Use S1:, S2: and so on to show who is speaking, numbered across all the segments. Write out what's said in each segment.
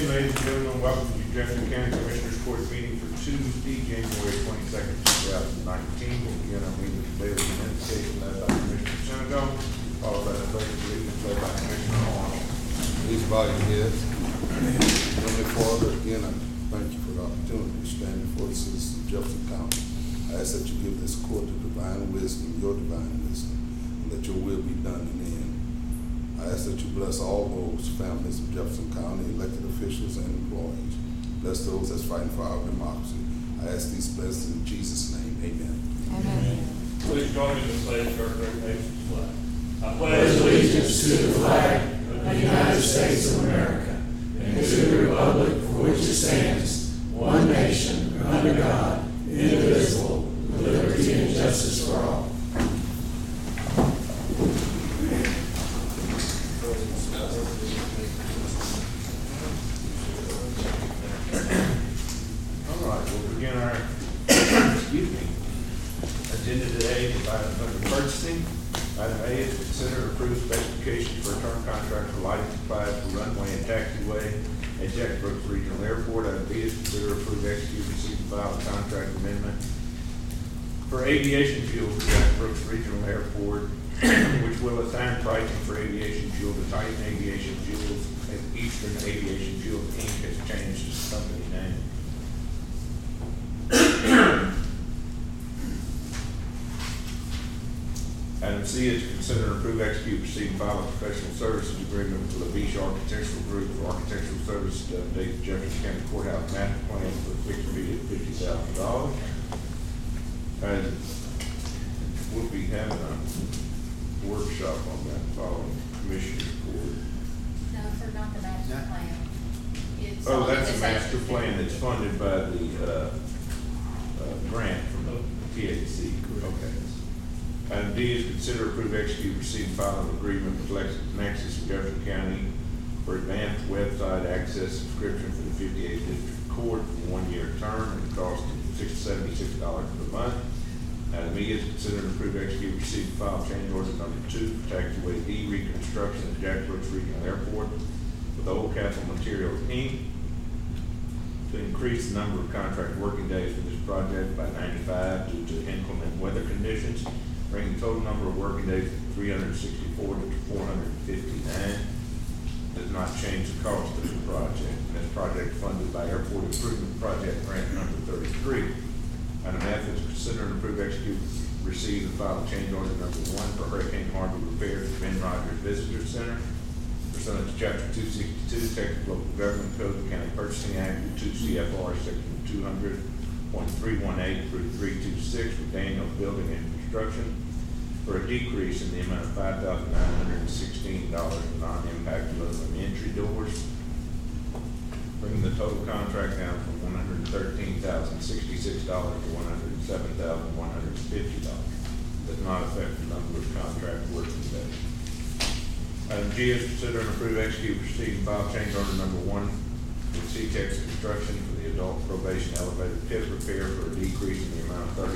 S1: ladies and gentlemen, welcome to the Jefferson County Commissioners Court meeting for Tuesday, January 22nd, 2019. We'll begin our meeting with daily communication led by Commissioner Senegal, followed by the pledge of allegiance led by Commissioner Arnold.
S2: Please bow your heads. Heavenly Father, again, I thank you for the opportunity to stand before the citizens of Jefferson County. I ask that you give this court the divine wisdom, your divine wisdom, and that your will be done in the end. I ask that you bless all those families of Jefferson County, elected officials and employees. Bless those that's fighting for our democracy. I ask these blessings in Jesus' name. Amen.
S3: Amen.
S4: Please join me in the pledge of our great nation's flag. I
S3: Pledge allegiance to the flag of the United States of America and to the republic for which it stands, one nation, under God, indivisible, with liberty and justice for all.
S1: Agenda today is items under purchasing. Item A is consider and approve specifications for a term contract for lighting supplies for runway and taxiway at Jack Brooks Regional Airport. Item B is consider and approve, execute, receive, and file a contract amendment for aviation fuel for Jack Brooks Regional Airport, which will assign pricing for aviation fuel to Titan Aviation Fuels, and Eastern Aviation Fuels Inc. has changed its company name. Item C is to consider and approve, execute, receive, and file a professional services agreement with Labiche Architectural Group for architectural services to update the Jefferson County Courthouse master plan for a fixed fee of $50,000. And we'll be having a workshop on that following Commissioner's Court.
S5: No, for not the master plan. It's
S1: Oh,
S5: on
S1: that's
S5: the
S1: a master
S5: session.
S1: plan that's funded by the grant from the THC. Okay. Item D is consider, approve, execute, receive, and file an agreement with LexisNexis of Jefferson County for advanced website access subscription for the 58th District Court for 1 year term and cost $76 per month. Item E is consider and approve, execute, receive, and file change order number 2 for taxiway D reconstruction at Jack Brooks Regional Airport with Old Castle Materials Inc. to increase the number of contract working days for this project by 95 due to inclement weather conditions, bringing the total number of working days from 364 to 459. Does not change the cost of the project. This project funded by Airport Improvement Project Grant number 33. Item F is consider and approve, execute, receive, and file change order number 1 for Hurricane Harvey repairs at Ben Rogers Visitor Center. Pursuant to Chapter 262, Texas Local Government Code, the County Purchasing Act, 2 CFR Section 200.318 through 326 with Daniel Building and Construction for a decrease in the amount of $5,916 for non-impact aluminum entry doors, bringing the total contract down from $113,066 to $107,150. Does not affect the number of contract working days. Item G is consider and approve, execute, receive, and file change order number 1 with C-Tex Construction for the adult probation elevator pit repair for a decrease in the amount of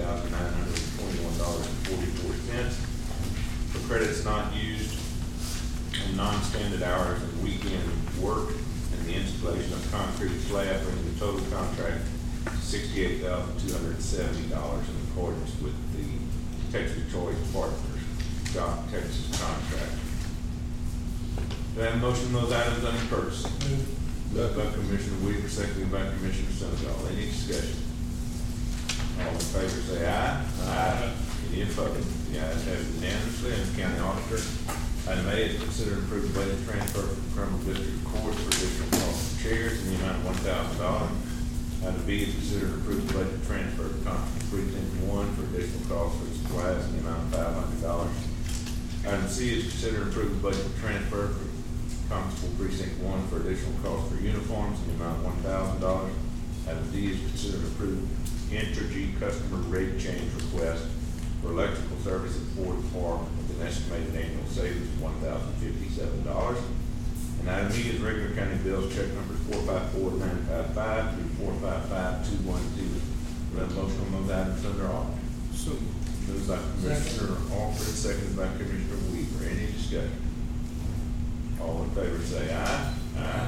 S1: $33,921.44 for credits not used and non-standard hours and weekend work and the installation of concrete slab, bringing the total contract to $68,270 in accordance with the Texas Choice Partners Texas contract. Do I have a motion on those items under purchasing? Moved by Commissioner Weaver, seconded by Commissioner Senegal. Any discussion? All in favor say aye. Aye. Any opposed? The ayes have it unanimously. And the County Auditor. Item A is consider and approve budget transfer from Criminal District Court for additional cost of chairs in the amount of $1,000. Item B is consider and approve budget transfer to Constable Precinct 1 for additional cost for supplies in the amount of $500. Item C is consider and approve budget transfer for Constable Precinct 1 for additional cost for uniforms in the amount of $1,000. Item D is consider and approve Entergy customer rate change request for electrical service at Ford Department with an estimated annual savings of $1,057. And item E is regular county bills check numbers 454955 through 455210. Do I have a motion on those items under audit?
S4: So
S1: Moved by Commissioner Alford, seconded by Commissioner Weaver. Any discussion? All in favor say aye. Aye. Any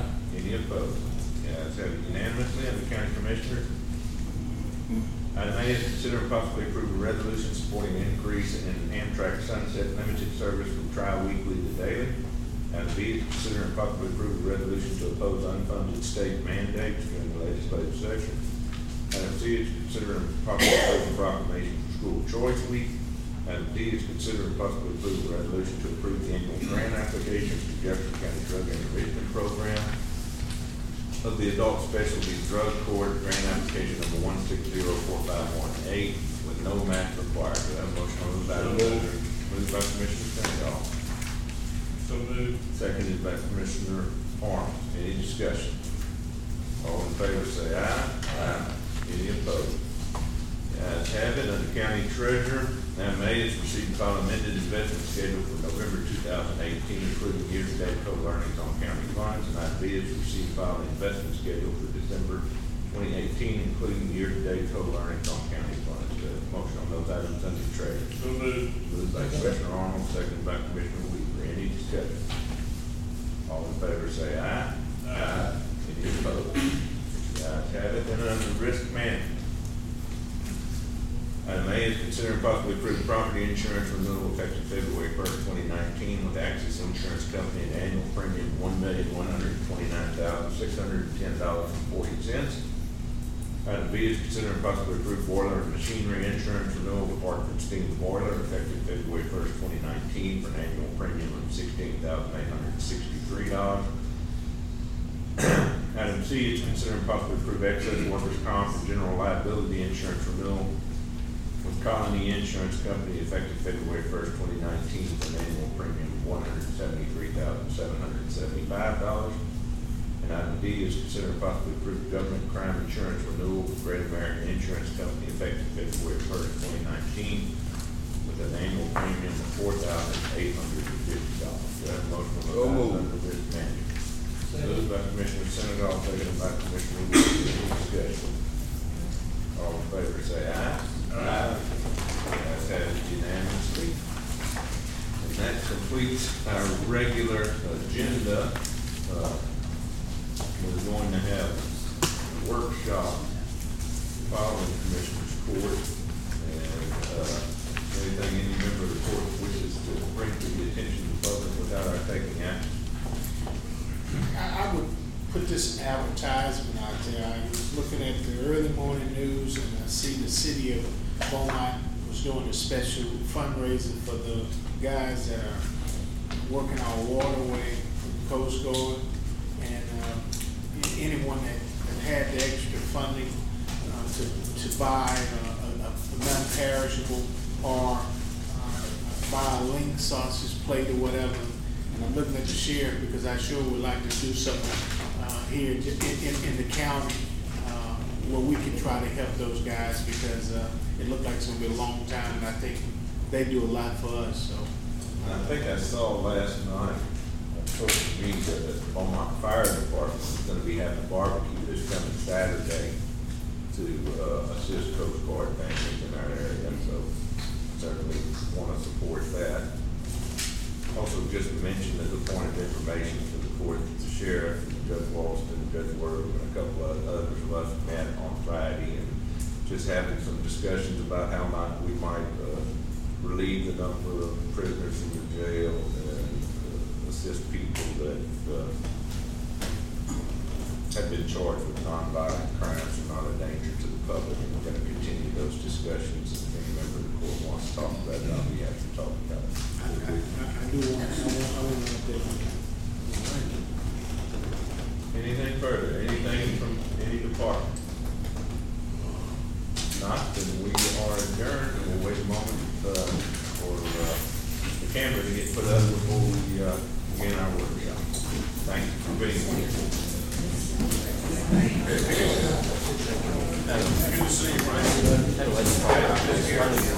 S1: Any opposed? The ayes have it unanimously. Under County Commissioners, item A is consider and possibly approve a resolution supporting an increase in Amtrak Sunset Limited service from tri-weekly to daily. Item B is consider and possibly approve a resolution to oppose unfunded state mandates during the legislative session. Item C is consider and possibly approve a proclamation for School Choice Week. Item D is consider and possibly approve a resolution to approve the annual grant application for Jefferson County Drug Intervention Program of the Adult Specialty Drug Court grant application number 1604518 with no match required. Do I have a motion on those items? Moved by Commissioner Stanton.
S4: So moved.
S1: Seconded by Commissioner Arnold. Any discussion? All in favor say aye. Aye. Any opposed? The ayes have it. Under County Treasurer, item A is receive and file amended investment schedule for November 2018, including year-to-date total earnings on county funds. And item B is receive and file the investment schedule for December 2018, including year-to-date total earnings on county funds. Motion on those items under the Treasurer.
S4: So moved.
S1: Moved by Commissioner Arnold, seconded by Commissioner Weaver. Any discussion? All in favor say aye. Aye. Any opposed? The ayes have it. And under risk management, item A is consider and possibly approve property insurance renewal effective February 1st, 2019 with Access Insurance Company at annual premium $1,129,610.40. Item B is consider and possibly approve boiler and machinery insurance renewal with Hartford Steam Boiler effective February 1st, 2019 for an annual premium of $16,863. Item C is consider and possibly approve excess workers' comp and general liability insurance renewal with Colony Insurance Company effective February 1st, 2019 for an annual premium of $173,775. And item D is consider and possibly approve government crime insurance renewal with Great American Insurance Company effective February 1st, 2019 with an annual premium of $4,850. Do I have a motion on those items under risk management? Moved by Commissioner Senegal, seconded by Commissioner Wood. Any discussion? All in favor say aye. Aye. Ayes have it unanimously. And that completes our regular agenda. We're going to have a workshop following Commissioner's Court. And anything any member of the court wishes to bring to the attention of the public without our taking action.
S6: I would put this advertisement out there. I was looking at the early morning news and I see the city of Beaumont was doing a special fundraiser for the guys that are working our waterway from the Coast Guard. And anyone that had the extra funding to buy a non-perishable or buy a Link sausage plate or whatever. And I'm looking at the sheriff because I sure would like to do something here in the county where we can try to help those guys because it looked like it's going to be a long time and I think they do a lot for us. So
S1: I think I saw last night on social media that the Beaumont Fire Department is going to be having a barbecue this coming Saturday to assist Coast Guard families in our area. So certainly want to support that. Also, just to mention as a point of information for the court, the sheriff, Judge Walston, Judge Worth, and a couple of others of us met on Friday and just having some discussions about how we might relieve the number of prisoners in the jail and assist people that have been charged with nonviolent crimes and not a danger to the public. And we're going to continue those discussions. If any member of the court wants to talk about it, I'll be happy to talk about it.
S6: I do want to update on that.
S1: Anything further? Anything from any department? Not, then we are adjourned, and we'll wait a moment for the camera to get put up before we begin our workshop. Thank you for being here.